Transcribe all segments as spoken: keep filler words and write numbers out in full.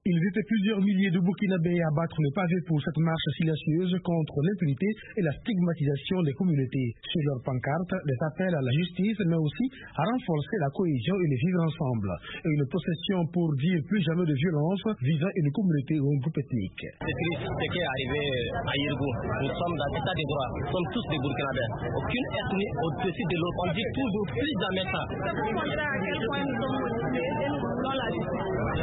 Ils étaient plusieurs milliers de Burkinabés à battre le pavé pour cette marche silencieuse contre l'impunité et la stigmatisation des communautés. Sur leur pancarte, des appels à la justice, mais aussi à renforcer la cohésion et le vivre ensemble. Et une procession pour dire plus jamais de violence visant une communauté ou un groupe ethnique. C'est triste ce qui est arrivé à Yirgou. Nous sommes dans l'état des droits. Nous sommes tous des Burkinabés. Aucune ethnie au-dessus de l'autre. On dit toujours plus jamais ça. Pour montrer à quel point nous sommes motivés et nous voulons la justice.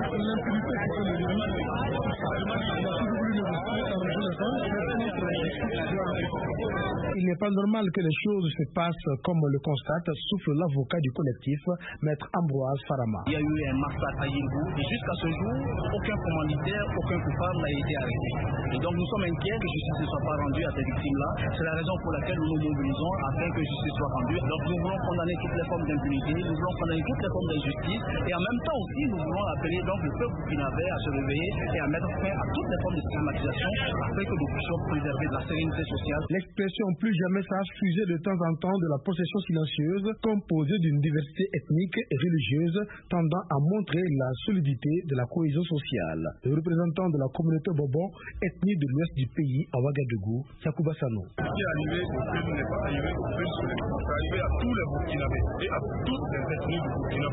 Il n'est pas normal que les choses se passent comme le constate, souffle l'avocat du collectif, maître Ambroise Farama. Il y a eu un massacre à Yirgou et jusqu'à ce jour, aucun commanditaire, aucun coupable n'a été arrêté. Et donc nous sommes inquiets que justice ne soit pas rendue à ces victimes-là. C'est la raison pour laquelle nous nous mobilisons afin que justice soit rendue. Donc nous voulons condamner toutes les formes d'impunité, nous voulons condamner toutes les formes d'injustice et en même temps aussi nous voulons appeler donc le peuple burkinabé à se réveiller et à mettre fin à toutes les formes de stigmatisation afin que nous puissions préserver de la sérénité sociale. L'expression plus jamais ça a fusé de temps en temps de la procession silencieuse composée d'une diversité ethnique et religieuse tendant à montrer la solidité de la cohésion sociale. Le représentant de la communauté Bobo, ethnie de l'ouest du pays à Ouagadougou, Yakouba Sano. Ce qui est arrivé au Sud n'est pas arrivé au Sud, c'est arrivé à tous les Burkinabés et à toutes les ethnies du Burkina.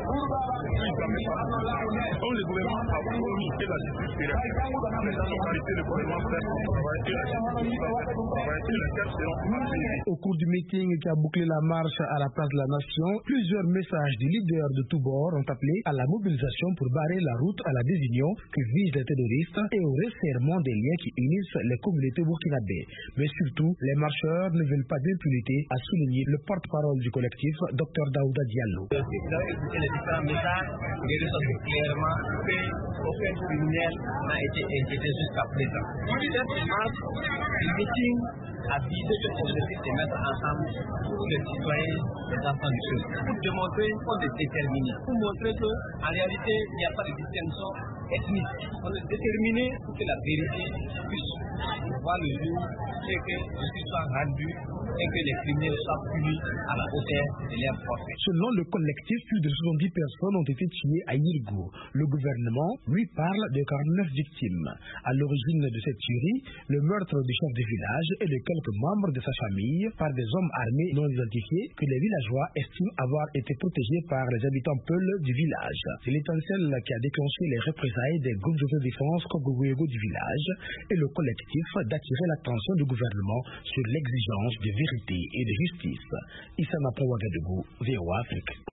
Comme le gouvernement a promis que la justice serait faite, mais dans l'autorité, le gouvernement fait son travail et la justice va faire son travail et les cas seront poursuivis. Au cours du meeting qui a bouclé la marche à la place de la Nation, plusieurs messages des leaders de tous bords ont appelé à la mobilisation pour barrer la route à la désunion qui vise les terroristes et au resserrement des liens qui unissent les communautés burkinabées. Mais surtout, les marcheurs ne veulent pas d'impunité, a souligné le porte-parole du collectif, Dr Daouda Diallo. Les différents messages ressortent clairement qu'aucun criminel n'a été inquiété jusqu'à présent. Cette marche, le meeting a visé le objectif de mettre ensemble tous les citoyens des enfants du Sud pour démontrer qu'on est déterminé, pour montrer qu'en réalité il n'y a pas de distinction ethnique. On est déterminé pour que la vérité puisse voir le jour et que justice soit rendue et que les criminels soient punis à la hauteur de leurs forfaits. Selon le collectif, plus de soixante-dix personnes ont été tuées à Yirgou. Le gouvernement lui parle de quarante-neuf victimes. À l'origine de cette tuerie, le meurtre du chef de village et de quelques membres de sa famille par des hommes armés non identifiés que les villageois estiment avoir été protégés par les habitants Peul du village. C'est l'étincelle qui a déclenché les représailles des groupes d'autodéfense Kogouego du village et le collectif d'attirer l'attention du gouvernement sur l'exigence de vérité et de justice. Issa Napon Ouagadougou, V O A Afrique.